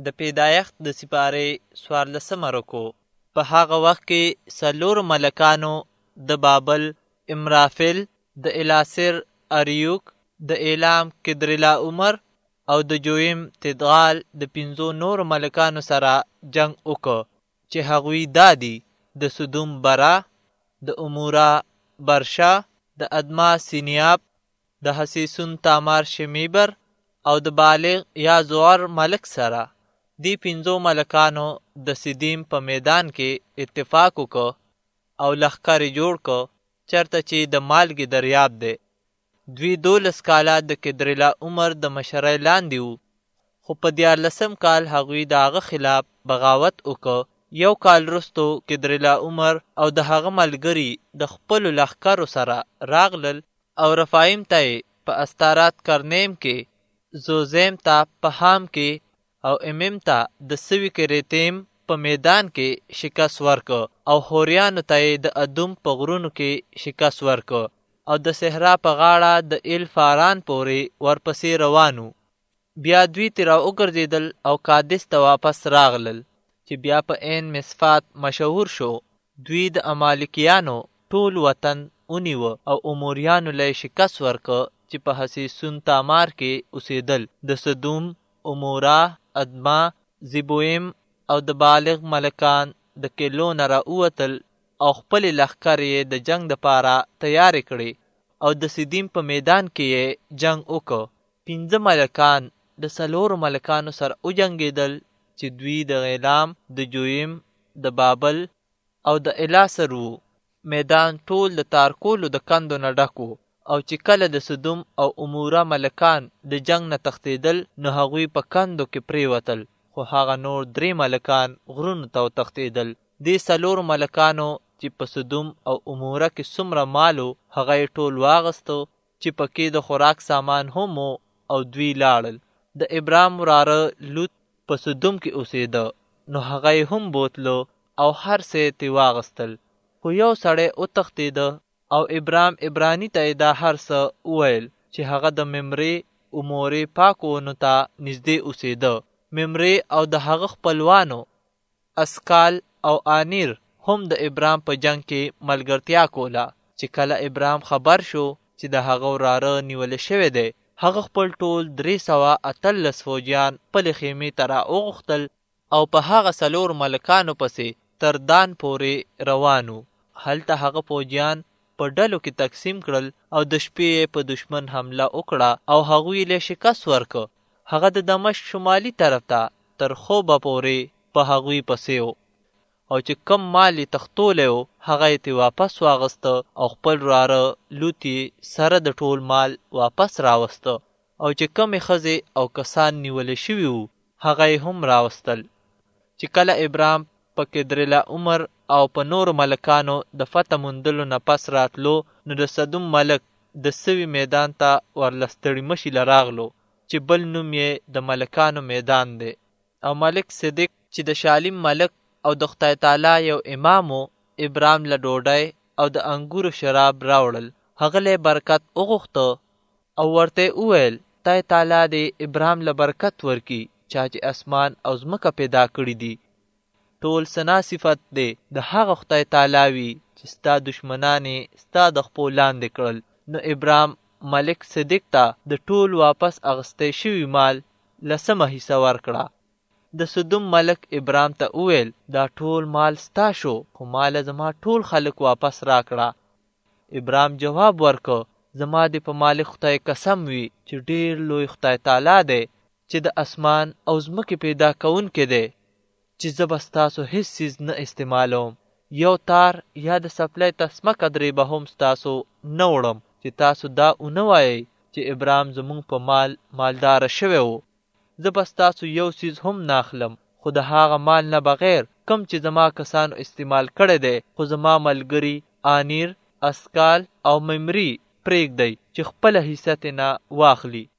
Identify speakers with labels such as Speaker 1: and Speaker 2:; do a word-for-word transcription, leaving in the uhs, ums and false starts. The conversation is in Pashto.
Speaker 1: د پیدایښت د سپارې څوارلسمه رکو. په هغه وخت کې څلور ملکانو د بابل، امرافل، د الاسر اریوک، د ایلام کدرلاعمر او د جویم تدغال د پنځو نور ملکانو سره جنگ وکړ چې هغوی دادي د سدوم برا، د امورا برشا، د ادما سینیاب، د حسیسون تامار شمیبر او د بالغ یا زوار ملک سره. دی پنځو ملکانو د سیدیم په میدان کې اتفاق وکړ او لښکر جوړ کړ چرته چې د مالګې دریاب دی. دوی دولس کاله د کدرلاعمر د مشرۍ لاندې وو، خو په دیارلسم کال هغوی د هغه خلاف بغاوت وکړ. یو کال وروستو کدرلاعمر او د هغه ملګري د خپلو لښکرو سره راغلل او رفایم ته یې په استارات کرنیم کې، زوزیم ته په حام کې او امیم ته د سوي کریتیم په میدان کې شکست ورکړ او خوریانو ته یې د ادوم په غرونو کې شکست ورکړ او د صحرا په غاړه د ایل فاران پورې ورپسې روانو. بیا دوی ترې را وګرځېدل او کادس ته واپس راغلل چې بیا په عین مصفات مشهور شو. دوی د امالکیانو ټول وطن ونیوه او اموریانو له شکست ورکړ چې په حسیسون تامار کې اوسېدل. د سدوم، امورا، ادما، زیبویم او د بالغ ملکان د کلو نه راووتل او خپلې لښکرې یې د جنگ دپاره تیارې کړې او د سیدیم په میدان کې یې جنگ وکړ. پنځه ملکان د څلورو ملکانو سره وجنګېدل چې دوی د غیلام، د جویم، د بابل او د الاسر وو. میدان ټول د تارکولو د کندو نه ډک و او چې کله د سدوم او امورا ملکان د جنگ نه تښتېدل نو هغوی په کندو کې پرېوتل، خو هغه نور درې ملکان غرونو ته وتښتېدل. دې څلورو ملکانو چې په سدوم او امورا کې څومره مالو هغه یې ټول واغستو چې پکې د خوراک سامان هم و او دوی لاړل. د ابرام وراره لوط په سدوم کې اوسېده نو هغه یې هم بوتلو او هر څه یې ترې واغستل، خو یو سړی وتښتېده او ابرام ابرانی ته یې دا هر څه وویل چې هغه د ممرې امورې پاکو ونو ته نږدې اوسېده. ممرې او د هغه خپلوانو اسکال او آنیر هم د ابرام په جنگ کې ملګرتیا کوله. چې کله ابرام خبر شو چې د هغه وراره نیول شوی دی، هغه خپل ټول درې سوه اتلس فوجیان خپلې خیمې ته را وغوښتل او په هغه څلور ملکانو پسې تر دان پورې روانو. هلته هغه فوجیان په ډلو کې تقسیم کړل او د شپې په دشمن حمله وکړه او هغوی له شکست ورکړ. هغه د دمشق شمالي طرف ته تر خوبه پورې په هغوی پسې و او چې کم مال یې تښتولی و هغه یې ترې واپس واغسته او خپل وراره لوط یې سره د ټول مال واپس راوسته او چې کمې ښځې او کسان نیولی شوي وو هغه یې هم راوستل. چې کله ابرام په کدرلاعمر او په نورو ملکانو د فتح موندلو نه پس راتلو نو د سدوم ملک د سوي میدان ته ورلستړي مشي له راغلو چې بل نوم یې د ملکانو میدان دی. او ملک صدیق چې د شالیم ملک او د خدای تعالی یو امامو ابرام له ډوډۍ او د انګورو شراب راوړل. هغه له برکت وغوښته او ورته وویل خدای تعالی دې ابرام له برکت ورکي چا چې اسمان او ځمکه پیدا کړي دي. ټول ثنا صفت دی د هغه خدای تعالی وي چې ستا دشمنان یې ستا د خپو لاندې کړل. نو ابرام ملک صدیق ته د ټول واپس اغستی شوي مال لسمه حصه ورکړه. د سدوم ملک ابرام ته وویل دا ټول مال ستا شو، خو مال زما ټول خلک واپس راکړه. ابرام جواب ورکړ زما دې په مالک خدای قسم وي چې ډېر لوی خدای تعالی دی چې د اسمان او ځمکې پیدا کوونکی دی چې زه به ستاسو هېڅ څیز نه استعمالوم. یو تار یا د څپلۍ تسمه قدرې به هم ستاسو نه وړم چې تاسو دا ونه وایئ چې ابرام زموږ په مال مالداره شوی و. زه به ستاسو یو څیز هم نه اخلم، خو د هغه مال نه بغیر کم چې زما کسانو استعمال کړی دی، خو زما ملګري آنیر، اسکال او ممري پرېږدئ چې خپله حصه ترې نه واخلي.